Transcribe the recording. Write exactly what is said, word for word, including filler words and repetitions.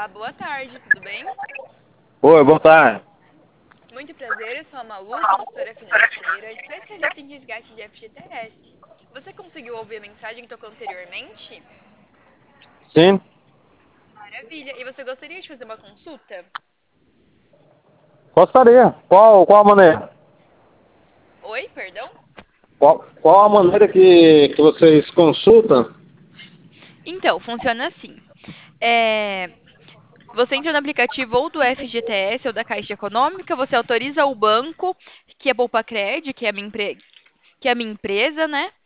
Olá, boa tarde, tudo bem? Oi, boa tarde. Muito prazer, eu sou a Malu, consultora financeira, especialista em resgate de F G T S. Você conseguiu ouvir a mensagem que tocou anteriormente? Sim, Maravilha. E você gostaria de fazer uma consulta? gostaria. Qual, qual a maneira? Oi, perdão? Qual, qual a maneira que, que vocês consultam? Então, funciona assim. É, Você entra no aplicativo ou do F G T S ou da Caixa Econômica, você autoriza o banco, que é Poupa Cred, que é a minha, empre- que é a minha empresa, né?